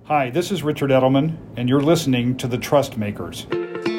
Hi, this is Richard Edelman, and you're listening to The Trust Makers.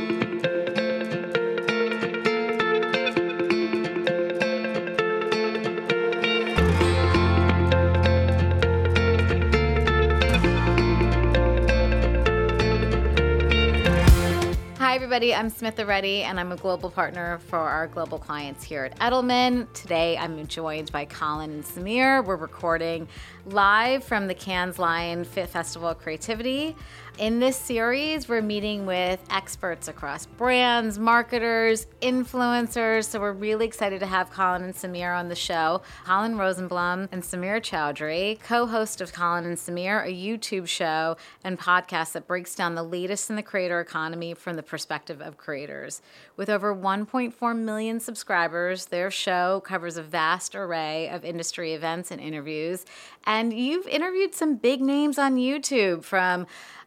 Hi, everybody. I'm Smitha Reddy, and I'm a global partner for our global clients here at Edelman. Today, I'm joined by Colin and Samir. We're recording live from the Cannes Lions Festival of Creativity. In this series, we're meeting with experts across brands, marketers, influencers. So we're really excited to have Colin and Samir on the show. Colin Rosenblum and Samir Chowdhury, co-host of Colin and Samir, a YouTube show and podcast that breaks down the latest in the creator economy from the perspective of creators. With over 1.4 million subscribers, their show covers a vast array of industry events and interviews. And you've interviewed some big names on YouTube, from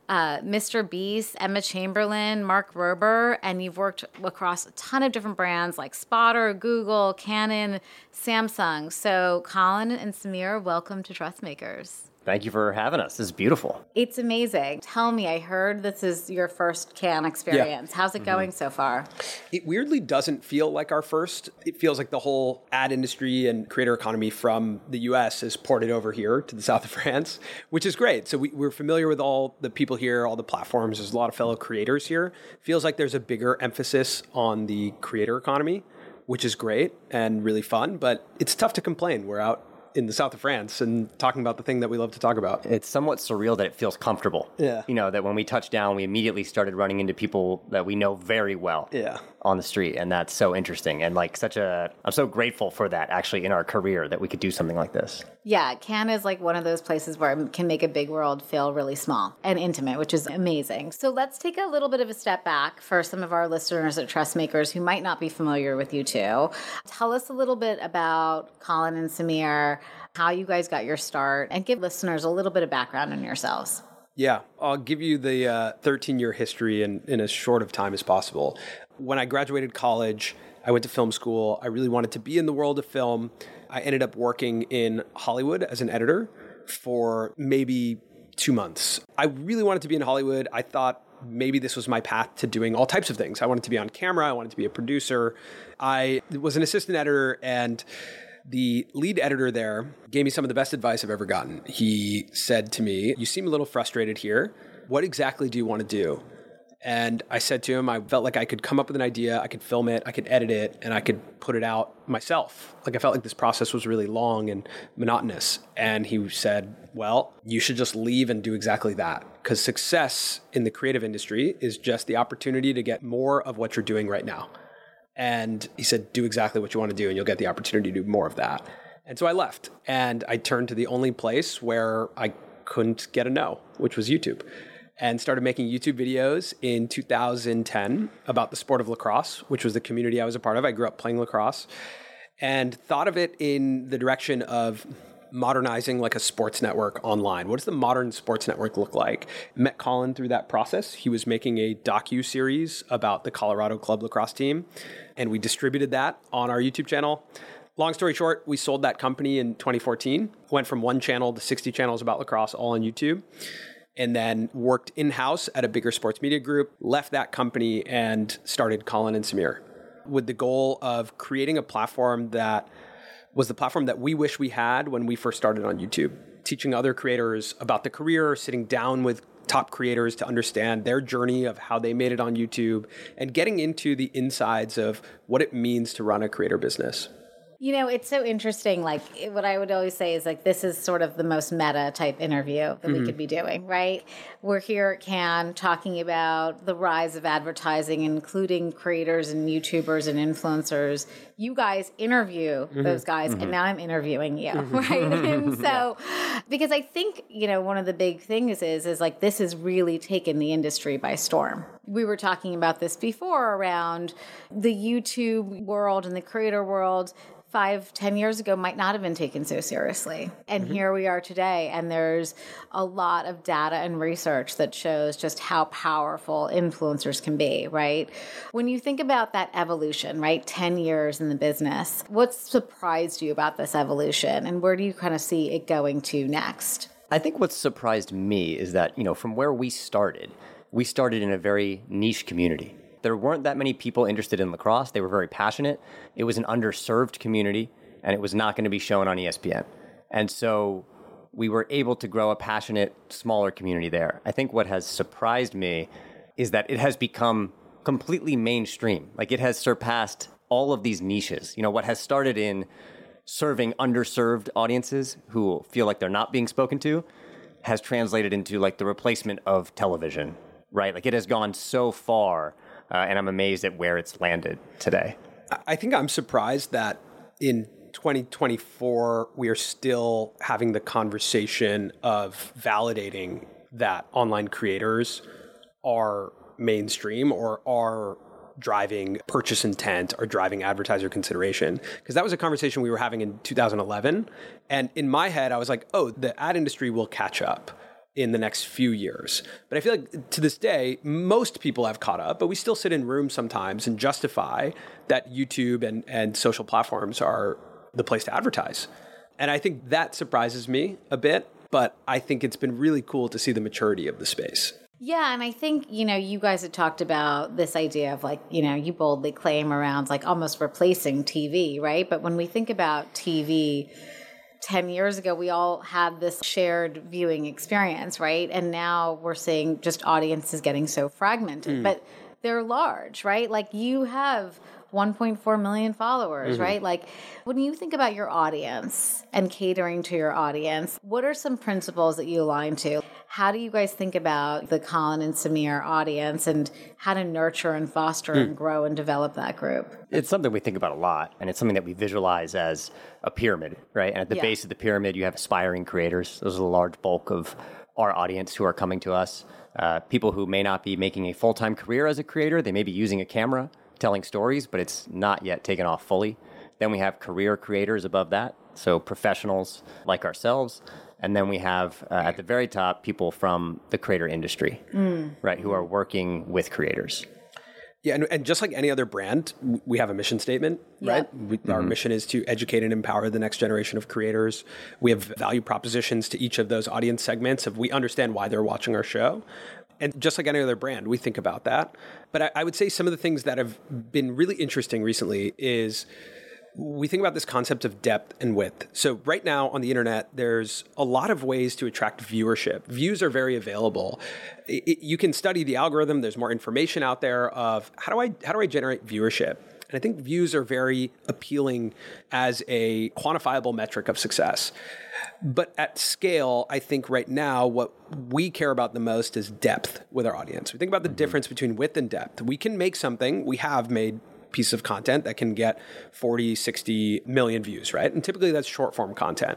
Mr. Beast, Emma Chamberlain, Mark Rober, and you've worked across a ton of different brands like Spotter, Google, Canon, Samsung. So Colin and Samir, welcome to Trust Makers. Thank you for having us. This is beautiful. It's amazing. Tell me, I heard this is your first Cannes experience. Yeah. How's it going so far? It weirdly doesn't feel like our first. It feels like the whole ad industry and creator economy from the US is ported over here to the south of France, which is great. So we're familiar with all the people here, all the platforms. There's a lot of fellow creators here. Feels like there's a bigger emphasis on the creator economy, which is great and really fun, but it's tough to complain. We're out in the south of France and talking about the thing that we love to talk about. It's somewhat surreal that it feels comfortable. Yeah. You know, that when we touched down, we immediately started running into people that we know very well on the street. And that's so interesting. And like I'm so grateful for that actually in our career that we could do something like this. Yeah. Cannes is like one of those places where it can make a big world feel really small and intimate, which is amazing. So let's take a little bit of a step back for some of our listeners at Trust Makers who might not be familiar with you two. Tell us a little bit about Colin and Samir, how you guys got your start, and give listeners a little bit of background on yourselves. Yeah, I'll give you the 13-year history in as short of time as possible. When I graduated college, I went to film school. I really wanted to be in the world of film. I ended up working in Hollywood as an editor for maybe 2 months. I really wanted to be in Hollywood. I thought maybe this was my path to doing all types of things. I wanted to be on camera. I wanted to be a producer. I was an assistant editor, and the lead editor there gave me some of the best advice I've ever gotten. He said to me, "You seem a little frustrated here. What exactly do you want to do?" And I said to him, I felt like I could come up with an idea, I could film it, I could edit it, and I could put it out myself. Like I felt like this process was really long and monotonous. And he said, well, you should just leave and do exactly that. Because success in the creative industry is just the opportunity to get more of what you're doing right now. And he said, do exactly what you want to do and you'll get the opportunity to do more of that. And so I left and I turned to the only place where I couldn't get a no, which was YouTube, and started making YouTube videos in 2010 about the sport of lacrosse, which was the community I was a part of. I grew up playing lacrosse and thought of it in the direction of modernizing like a sports network online. What does the modern sports network look like? Met Colin through that process. He was making a docu-series about the Colorado Club lacrosse team, and we distributed that on our YouTube channel. Long story short, we sold that company in 2014, went from one channel to 60 channels about lacrosse, all on YouTube, and then worked in-house at a bigger sports media group, left that company and started Colin and Samir with the goal of creating a platform that was the platform that we wish we had when we first started on YouTube, teaching other creators about the career, sitting down with top creators to understand their journey of how they made it on YouTube, and getting into the insides of what it means to run a creator business. You know, it's so interesting. Like, what I would always say is, like, this is sort of the most meta type interview that we could be doing, right? We're here at Cannes talking about the rise of advertising, including creators and YouTubers and influencers. You guys interview those guys, and now I'm interviewing you, right? And so, because I think, you know, one of the big things is like, this has really taken the industry by storm. We were talking about this before around the YouTube world and the creator world. 5-10 years ago might not have been taken so seriously. And here we are today, and there's a lot of data and research that shows just how powerful influencers can be, right? When you think about that evolution, right, 10 years in the business, what surprised you about this evolution, and where do you kind of see it going to next? I think what surprised me is that, from where we started in a very niche community. There weren't that many people interested in lacrosse. They were very passionate. It was an underserved community, and it was not going to be shown on ESPN. And so we were able to grow a passionate, smaller community there. I think what has surprised me is that it has become completely mainstream. Like, it has surpassed all of these niches. What has started in serving underserved audiences who feel like they're not being spoken to has translated into like the replacement of television, right? Like, it has gone so far, and I'm amazed at where it's landed today. I think I'm surprised that in 2024, we are still having the conversation of validating that online creators are mainstream or are driving purchase intent or driving advertiser consideration. Because that was a conversation we were having in 2011. And in my head, I was like, oh, the ad industry will catch up in the next few years. But I feel like to this day, most people have caught up, but we still sit in rooms sometimes and justify that YouTube and social platforms are the place to advertise. And I think that surprises me a bit, but I think it's been really cool to see the maturity of the space. Yeah, and I think, you guys had talked about this idea of like, you boldly claim around like almost replacing TV, right? But when we think about TV 10 years ago, we all had this shared viewing experience, right? And now we're seeing just audiences getting so fragmented, but they're large, right? Like, you have 1.4 million followers, right? Like, when you think about your audience and catering to your audience, what are some principles that you align to? How do you guys think about the Colin and Samir audience and how to nurture and foster and grow and develop that group? It's something we think about a lot, and it's something that we visualize as a pyramid, right? And at the base of the pyramid, you have aspiring creators. Those are the large bulk of our audience who are coming to us. People who may not be making a full-time career as a creator. They may be using a camera, telling stories, but it's not yet taken off fully. Then we have career creators above that, so professionals like ourselves. And then we have, at the very top, people from the creator industry, right, who are working with creators. Yeah, and just like any other brand, we have a mission statement, right? Our mission is to educate and empower the next generation of creators. We have value propositions to each of those audience segments if we understand why they're watching our show. And just like any other brand, we think about that. But I would say some of the things that have been really interesting recently is we think about this concept of depth and width. So right now on the internet, there's a lot of ways to attract viewership. Views are very available. You can study the algorithm. There's more information out there of how do I generate viewership? And I think views are very appealing as a quantifiable metric of success. But at scale, I think right now, what we care about the most is depth with our audience. We think about the difference between width and depth. We can make something, we have made piece of content that can get 40, 60 million views, right? And typically that's short form content.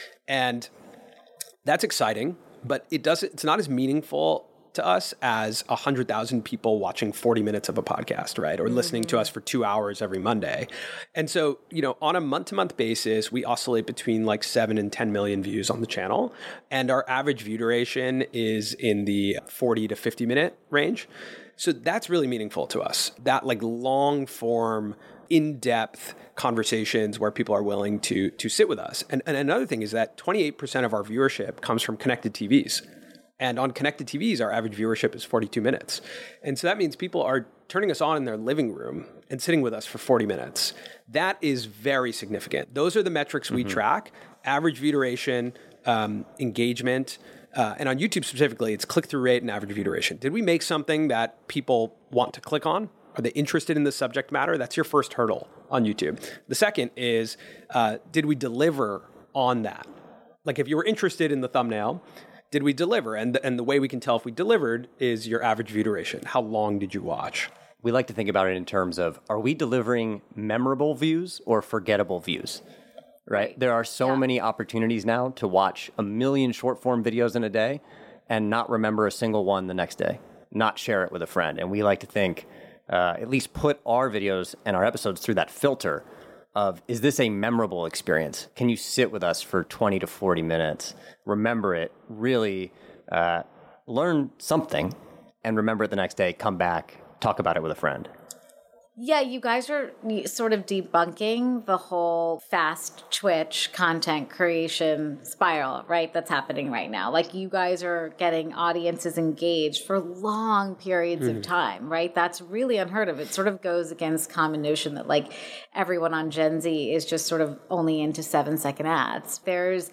And that's exciting, but it's not as meaningful to us as 100,000 people watching 40 minutes of a podcast, right? Or listening to us for 2 hours every Monday. And so, on a month-to-month basis, we oscillate between like 7 and 10 million views on the channel. And our average view duration is in the 40 to 50 minute range. So that's really meaningful to us. That like long form, in-depth conversations where people are willing to sit with us. And another thing is that 28% of our viewership comes from connected TVs. And on connected TVs, our average viewership is 42 minutes. And so that means people are turning us on in their living room and sitting with us for 40 minutes. That is very significant. Those are the metrics we track: average view duration, engagement, and on YouTube specifically, it's click-through rate and average view duration. Did we make something that people want to click on? Are they interested in the subject matter? That's your first hurdle on YouTube. The second is, did we deliver on that? Like, if you were interested in the thumbnail, did we deliver? And the way we can tell if we delivered is your average view duration. How long did you watch? We like to think about it in terms of, are we delivering memorable views or forgettable views? Right? There are so many opportunities now to watch 1 million short form videos in a day and not remember a single one the next day, not share it with a friend. And we like to think, at least put our videos and our episodes through that filter of, is this a memorable experience? Can you sit with us for 20 to 40 minutes, remember it, really learn something, and remember it the next day, come back, talk about it with a friend? Yeah, you guys are sort of debunking the whole fast twitch content creation spiral, right? That's happening right now. Like, you guys are getting audiences engaged for long periods of time, right? That's really unheard of. It sort of goes against common notion that like everyone on Gen Z is just sort of only into 7-second ads. There's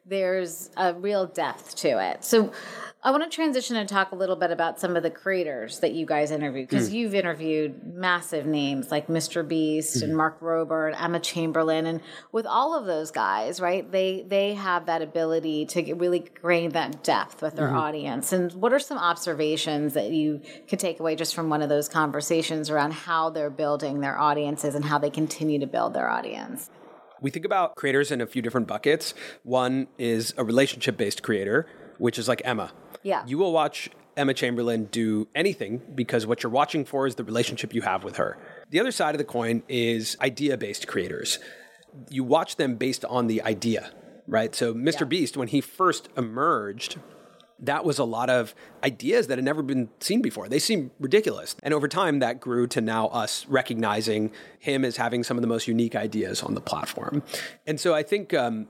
a real depth to it. So I want to transition and talk a little bit about some of the creators that you guys interviewed, because you've interviewed massive names like Mr. Beast and Mark Rober and Emma Chamberlain. And with all of those guys, right, they have that ability to really gain that depth with their audience. And what are some observations that you could take away just from one of those conversations around how they're building their audiences and how they continue to build their audience? We think about creators in a few different buckets. One is a relationship-based creator, which is like Emma. Yeah. You will watch Emma Chamberlain do anything because what you're watching for is the relationship you have with her. The other side of the coin is idea-based creators. You watch them based on the idea, right? So Mr. Beast, when he first emerged, that was a lot of ideas that had never been seen before. They seemed ridiculous. And over time, that grew to now us recognizing him as having some of the most unique ideas on the platform. And so I think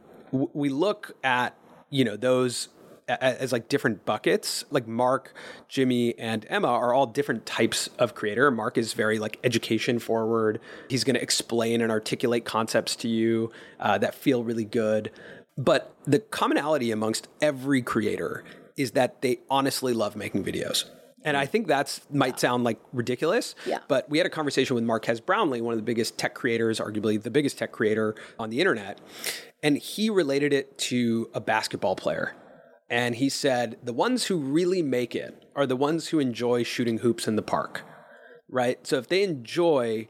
we look at, those as like different buckets. Like Mark, Jimmy, and Emma are all different types of creator. Mark is very like education forward. He's going to explain and articulate concepts to you that feel really good. But the commonality amongst every creator is that they honestly love making videos. And I think might sound like ridiculous, but we had a conversation with Marques Brownlee, one of the biggest tech creators, arguably the biggest tech creator on the internet. And he related it to a basketball player. And he said, the ones who really make it are the ones who enjoy shooting hoops in the park, right? So if they enjoy,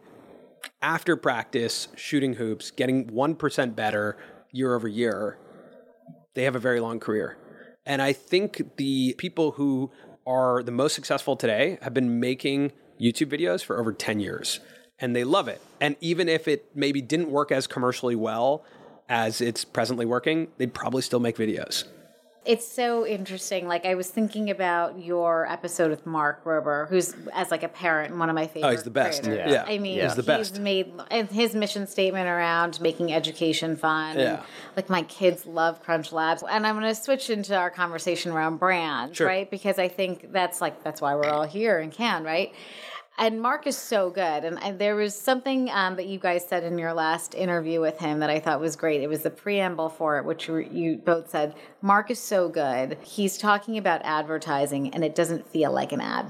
after practice, shooting hoops, getting 1% better year over year, they have a very long career. And I think the people who are the most successful today have been making YouTube videos for over 10 years. And they love it. And even if it maybe didn't work as commercially well as it's presently working, they'd probably still make videos. It's so interesting. Like, I was thinking about your episode with Mark Rober, who's as like a parent, one of my favorite. Oh, he's the best. Creators. Yeah. I mean, he's the best. He's made his mission statement around making education fun. And, like, my kids love Crunch Labs. And I'm going to switch into our conversation around brands, right? Because I think that's why we're all here in Cannes, right? And Mark is so good. And there was something that you guys said in your last interview with him that I thought was great. It was the preamble for it, which you both said, Mark is so good. He's talking about advertising, and it doesn't feel like an ad.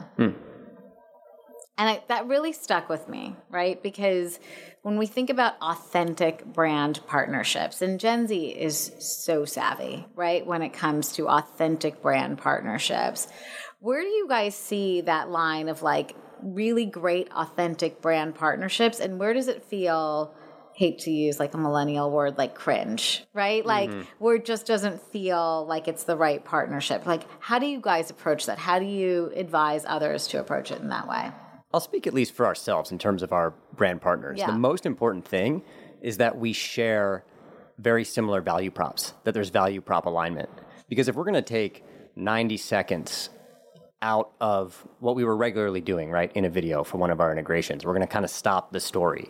And that really stuck with me, right? Because when we think about authentic brand partnerships, and Gen Z is so savvy, right, when it comes to authentic brand partnerships, where do you guys see that line of like, really great authentic brand partnerships, and where does it feel, hate to use like a millennial word, like cringe, right? Like where it just doesn't feel like it's the right partnership. Like, how do you guys approach that? How do you advise others to approach it in that way? I'll speak at least for ourselves in terms of our brand partners. The most important thing is that we share very similar value props, that there's value prop alignment. Because if we're going to take 90 seconds out of what we were regularly doing, right, in a video for one of our integrations, we're going to kind of stop the story.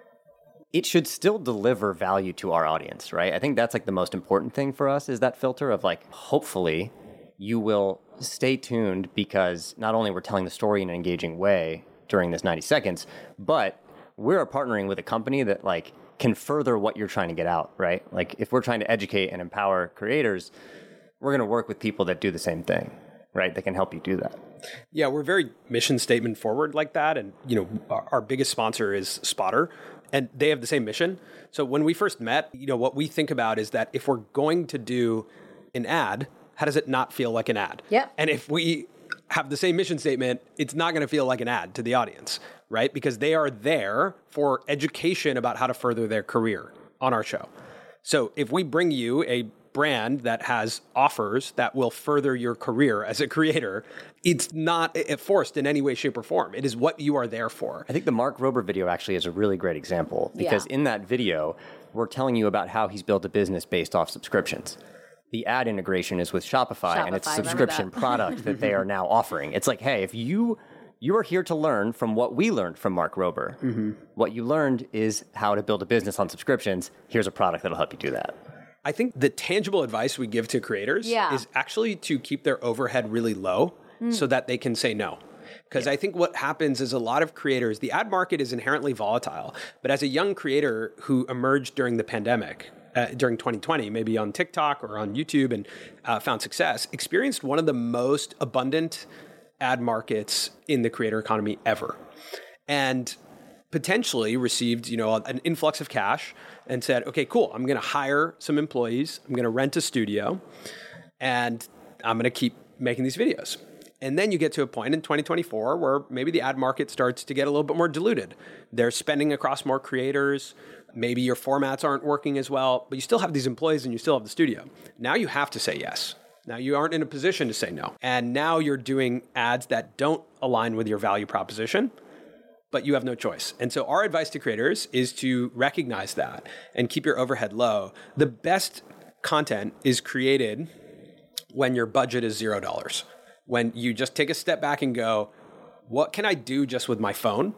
It should still deliver value to our audience, right? I think that's like the most important thing for us, is that filter of like, hopefully you will stay tuned, because not only we're telling the story in an engaging way during this 90 seconds, but we're partnering with a company that like can further what you're trying to get out, right? Like, if we're trying to educate and empower creators, we're going to work with people that do the same thing, right? That can help you do that. Yeah, we're very mission statement forward like that. And, our biggest sponsor is Spotter, and they have the same mission. So when we first met, what we think about is that if we're going to do an ad, how does it not feel like an ad? Yep. And if we have the same mission statement, it's not going to feel like an ad to the audience, right? Because they are there for education about how to further their career on our show. So if we bring you a brand that has offers that will further your career as a creator, it's not forced in any way, shape, or form. It is what you are there for. I think the Mark Rober video actually is a really great example, because in that video, we're telling you about how he's built a business based off subscriptions. The ad integration is with Shopify, and it's a subscription product that they are now offering. It's like, hey, if you You are here to learn from what we learned from Mark Rober. What you learned is how to build a business on subscriptions. Here's a product that'll help you do that. I think the tangible advice we give to creators is actually to keep their overhead really low so that they can say no. Because I think what happens is a lot of creators, the ad market is inherently volatile. But as a young creator who emerged during the pandemic, during 2020, maybe on TikTok or on YouTube and found success, experienced one of the most abundant ad markets in the creator economy ever. And potentially received, an influx of cash and said, okay, cool, I'm going to hire some employees. I'm going to rent a studio and I'm going to keep making these videos. And then you get to a point in 2024 where maybe the ad market starts to get a little bit more diluted. They're spending across more creators. Maybe your formats aren't working as well, but you still have these employees and you still have the studio. Now you have to say yes. Now you aren't in a position to say no. And now you're doing ads that don't align with your value proposition, but you have no choice. And so our advice to creators is to recognize that and keep your overhead low. The best content is created when your budget is $0. When you just take a step back and go, what can I do just with my phone?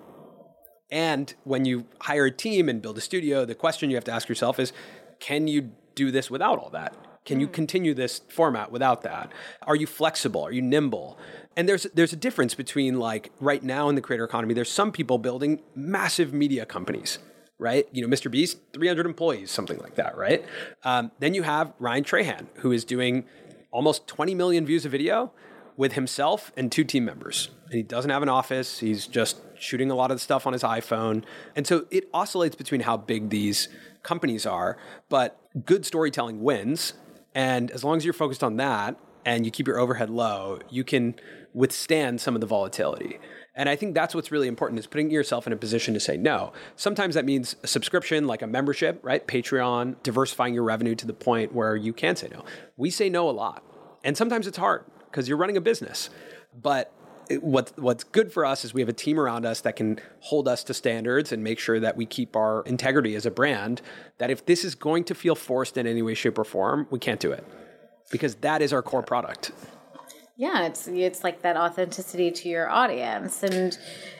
And when you hire a team and build a studio, the question you have to ask yourself is, can you do this without all that? Can you continue this format without that? Are you flexible? Are you nimble? And there's a difference between, like, right now in the creator economy, there's some people building massive media companies, right? Mr. Beast, 300 employees, something like that, right? Then you have Ryan Trahan, who is doing almost 20 million views a video with himself and 2 team members. And he doesn't have an office. He's just shooting a lot of the stuff on his iPhone. And so it oscillates between how big these companies are, but good storytelling wins. And as long as you're focused on that and you keep your overhead low, you can withstand some of the volatility. And I think that's what's really important, is putting yourself in a position to say no. Sometimes that means a subscription, like a membership, right? Patreon, diversifying your revenue to the point where you can say no. We say no a lot. And sometimes it's hard because you're running a business. But what's good for us is we have a team around us that can hold us to standards and make sure that we keep our integrity as a brand, that if this is going to feel forced in any way, shape, or form, we can't do it. Because that is our core product. Yeah, it's like that authenticity to your audience. And,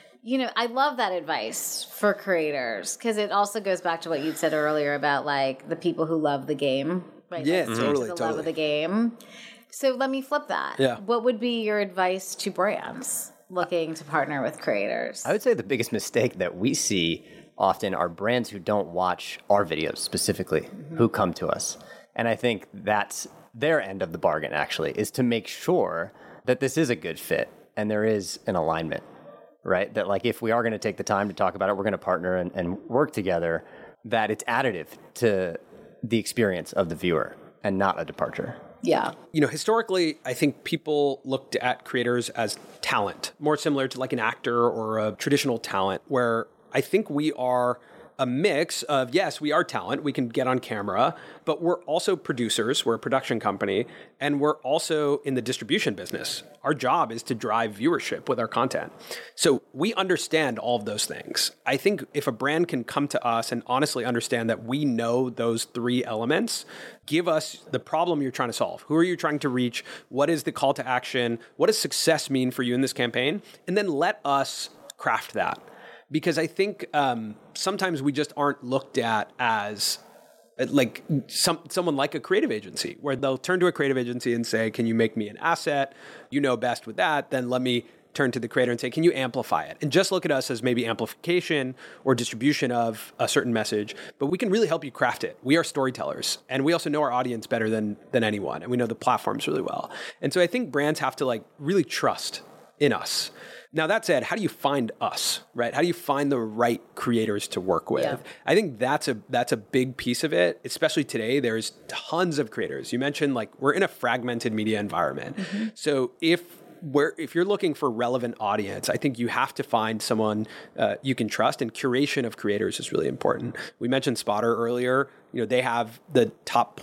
I love that advice for creators, because it also goes back to what you said earlier about, like, the people who love the game. Right? Yeah, like, totally. Love of the game. So let me flip that. Yeah. What would be your advice to brands looking to partner with creators? I would say the biggest mistake that we see often are brands who don't watch our videos specifically, who come to us. And I think that's their end of the bargain, actually, is to make sure that this is a good fit and there is an alignment, right? That, like, if we are going to take the time to talk about it, we're going to partner and work together, that it's additive to the experience of the viewer and not a departure. Yeah. Historically, I think people looked at creators as talent, more similar to like an actor or a traditional talent, where I think we are a mix of, yes, we are talent, we can get on camera, but we're also producers, we're a production company, and we're also in the distribution business. Our job is to drive viewership with our content. So we understand all of those things. I think if a brand can come to us and honestly understand that we know those 3 elements, give us the problem you're trying to solve. Who are you trying to reach? What is the call to action? What does success mean for you in this campaign? And then let us craft that. Because I think sometimes we just aren't looked at as like someone like a creative agency, where they'll turn to a creative agency and say, can you make me an asset? You know best with that. Then let me turn to the creator and say, can you amplify it? And just look at us as maybe amplification or distribution of a certain message, but we can really help you craft it. We are storytellers, and we also know our audience better than anyone, and we know the platforms really well. And so I think brands have to, like, really trust in us. Now, that said, how do you find us, right? How do you find the right creators to work with? Yeah. I think that's a big piece of it, especially today. There's tons of creators. You mentioned, like, we're in a fragmented media environment. Mm-hmm. So if you're looking for relevant audience, I think you have to find someone you can trust, and curation of creators is really important. We mentioned Spotter earlier. They have the top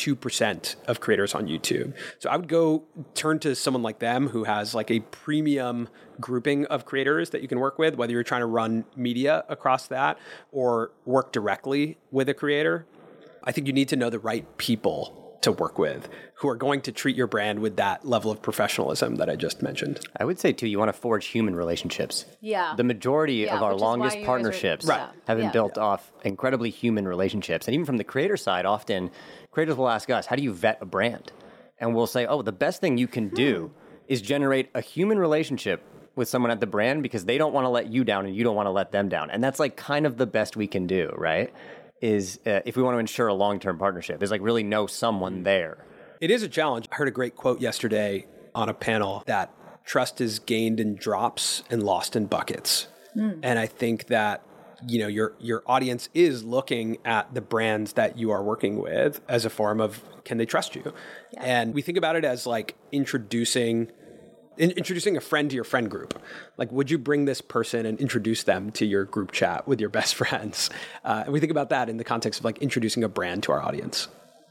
0.02% of creators on YouTube. So I would go turn to someone like them who has, like, a premium grouping of creators that you can work with, whether you're trying to run media across that or work directly with a creator. I think you need to know the right people to work with who are going to treat your brand with that level of professionalism that I just mentioned. I would say, too, you want to forge human relationships. Yeah. The majority of our which is why longest you guys are- partnerships Right. have been Yeah. built off incredibly human relationships. And even from the creator side, often creators will ask us, how do you vet a brand? And we'll say, oh, the best thing you can do is generate a human relationship with someone at the brand because they don't want to let you down and you don't want to let them down. And that's like kind of the best we can do, right? Is if we want to ensure a long-term partnership, is like really know someone there. It is a challenge. I heard a great quote yesterday on a panel that trust is gained in drops and lost in buckets. And I think that, you know, your audience is looking at the brands that you are working with as a form of, can they trust you? Yeah. And we think about it as like introducing a friend to your friend group. Like, would you bring this person and introduce them to your group chat with your best friends? And we think about that in the context of like introducing a brand to our audience.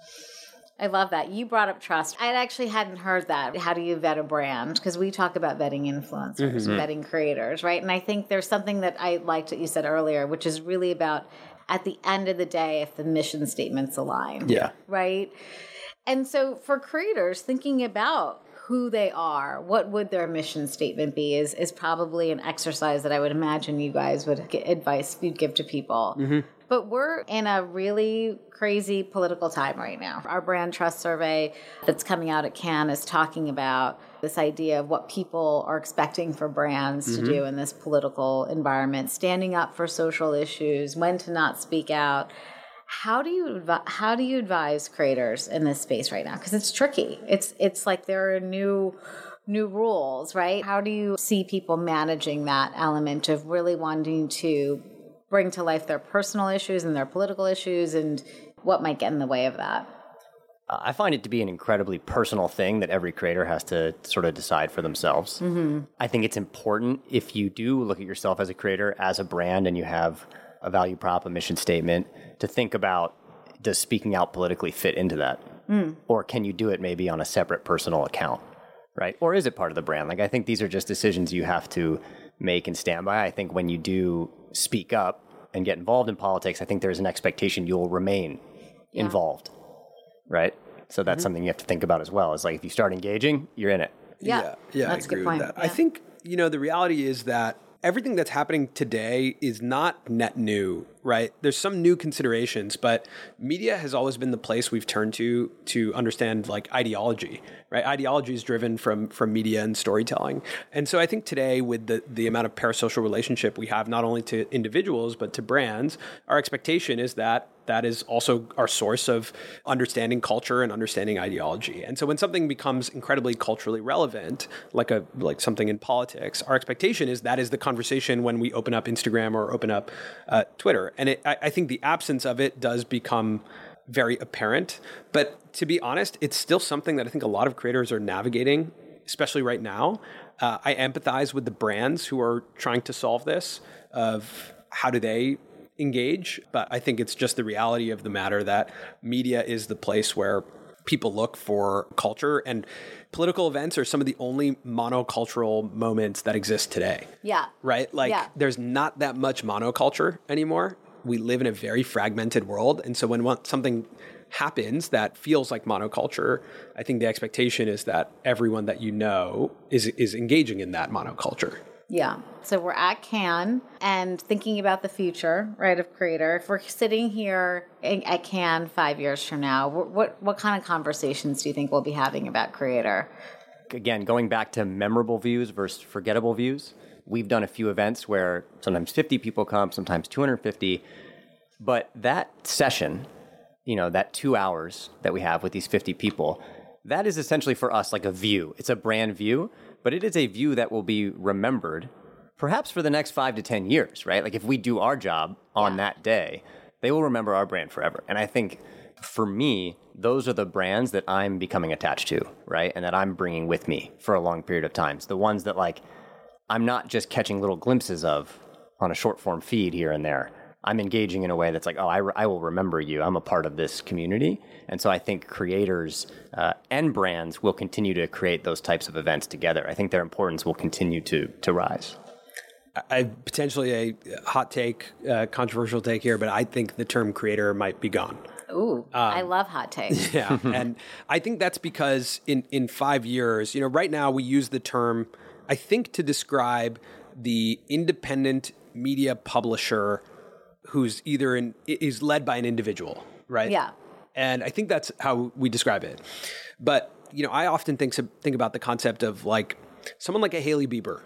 I love that. You brought up trust. I actually hadn't heard that. How do you vet a brand? Because we talk about vetting influencers, vetting creators, right? And I think there's something that I liked that you said earlier, which is really about at the end of the day, if the mission statements align. Yeah. Right? And so for creators, thinking about who they are, what would their mission statement be is probably an exercise that I would imagine you guys would get advice you'd give to people. But we're in a really crazy political time right now. Our brand trust survey that's coming out at Cannes is talking about this idea of what people are expecting for brands to do in this political environment, standing up for social issues, when to not speak out. How do you advise creators in this space right now? Because it's tricky. It's like there are new rules, right? How do you see people managing that element of really wanting to bring to life their personal issues and their political issues, and what might get in the way of that? I find it to be an incredibly personal thing that every creator has to sort of decide for themselves. I think it's important if you do look at yourself as a creator, as a brand, and you have a value prop, a mission statement, to think about, does speaking out politically fit into that? Or can you do it maybe on a separate personal account, right? Or is it part of the brand? Like, I think these are just decisions you have to make and stand by. I think when you do speak up and get involved in politics, I think there's an expectation you'll remain involved, right? So that's something you have to think about as well. It's like if you start engaging, you're in it. Yeah, that's I agree a good point. with that. Yeah. I think, you know, the reality is that everything that's happening today is not net new, right? There's some new considerations, but media has always been the place we've turned to understand like ideology, right? Ideology is driven from media and storytelling. And so I think today with the amount of parasocial relationship we have, not only to individuals, but to brands, our expectation is that is also our source of understanding culture and understanding ideology. And so when something becomes incredibly culturally relevant, like something in politics, our expectation is that is the conversation when we open up Instagram or open up Twitter. And I think the absence of it does become very apparent. But to be honest, it's still something that I think a lot of creators are navigating, especially right now. I empathize with the brands who are trying to solve this, of how do they engage. But I think it's just the reality of the matter that media is the place where people look for culture, and political events are some of the only monocultural moments that exist today. Yeah. Right? Like there's not that much monoculture anymore. We live in a very fragmented world. And so when something happens that feels like monoculture, I think the expectation is that everyone that you know is engaging in that monoculture. Yeah. So we're at Cannes and thinking about the future, right, of creator. If we're sitting here at Cannes 5 years from now, what kind of conversations do you think we'll be having about creator? Again, going back to memorable views versus forgettable views, we've done a few events where sometimes 50 people come, sometimes 250. But that session, you know, that 2 hours that we have with these 50 people, that is essentially for us like a view. It's a brand view, but it is a view that will be remembered perhaps for the next 5 to 10 years, right? Like if we do our job on that day, they will remember our brand forever. And I think for me, those are the brands that I'm becoming attached to, right? And that I'm bringing with me for a long period of time. It's the ones that like I'm not just catching little glimpses of on a short form feed here and there. I'm engaging in a way that's like, oh, I will remember you. I'm a part of this community. And so I think creators and brands will continue to create those types of events together. I think their importance will continue to rise. I potentially a hot take, controversial take here, but I think the term creator might be gone. Ooh, I love hot takes. Yeah. And I think that's because in 5 years, right now we use the term, I think, to describe the independent media publisher who's is led by an individual, right? Yeah. And I think that's how we describe it. But, I often think about the concept of like someone like a Hailey Bieber.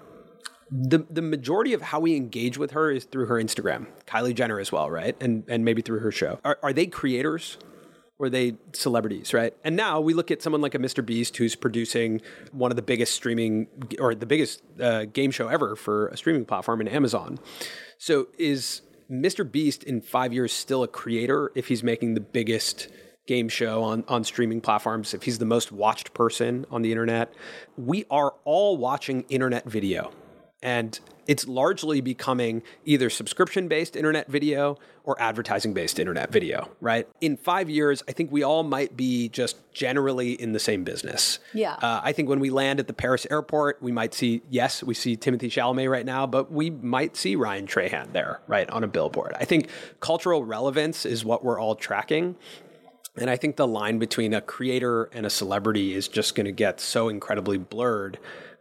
The majority of how we engage with her is through her Instagram. Kylie Jenner as well, right? And maybe through her show. Are they creators or are they celebrities, right? And now we look at someone like a Mr. Beast who's producing one of the biggest streaming or the biggest game show ever for a streaming platform in Amazon. So is Mr. Beast in 5 years still a creator if he's making the biggest game show on streaming platforms, if he's the most watched person on the internet? We are all watching internet video. And it's largely becoming either subscription-based internet video or advertising-based internet video, right? In 5 years, I think we all might be just generally in the same business. Yeah. I think when we land at the Paris airport, we might see, yes, we see Timothée Chalamet right now, but we might see Ryan Trahan there, right, on a billboard. I think cultural relevance is what we're all tracking. And I think the line between a creator and a celebrity is just going to get so incredibly blurred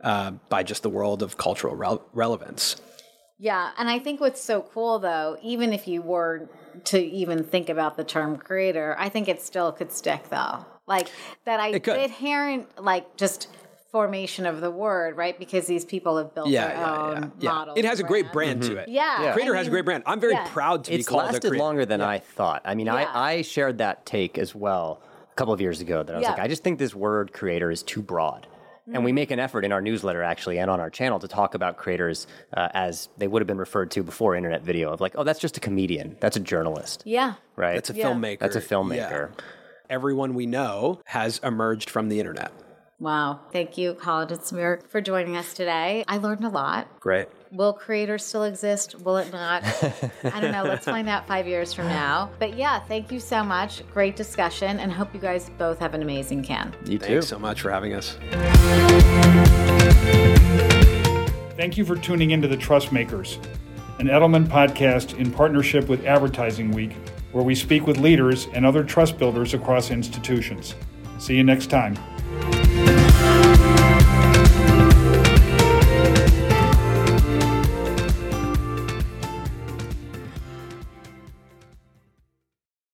by just the world of cultural relevance. Yeah, and I think what's so cool, though, even if you were to even think about the term creator, I think it still could stick, though. Like, the inherent, just formation of the word, right? Because these people have built their own models. It has a great brand to it. Yeah. Creator has a great brand. I'm very proud to be called a creator. It's lasted longer than I thought. I mean, I shared that take as well a couple of years ago that I was like, I just think this word creator is too broad. And we make an effort in our newsletter, actually, and on our channel to talk about creators as they would have been referred to before internet video, of like, oh, that's just a comedian. That's a journalist. Yeah. Right? That's a filmmaker. That's a filmmaker. Yeah. Everyone we know has emerged from the internet. Wow. Thank you, Khaled and Samir, for joining us today. I learned a lot. Great. Will creators still exist? Will it not? I don't know. Let's find out 5 years from now. But yeah, thank you so much. Great discussion, and hope you guys both have an amazing Cannes. You too. Thanks so much for having us. Thank you for tuning into The Trust Makers, an Edelman podcast in partnership with Advertising Week, where we speak with leaders and other trust builders across institutions. See you next time.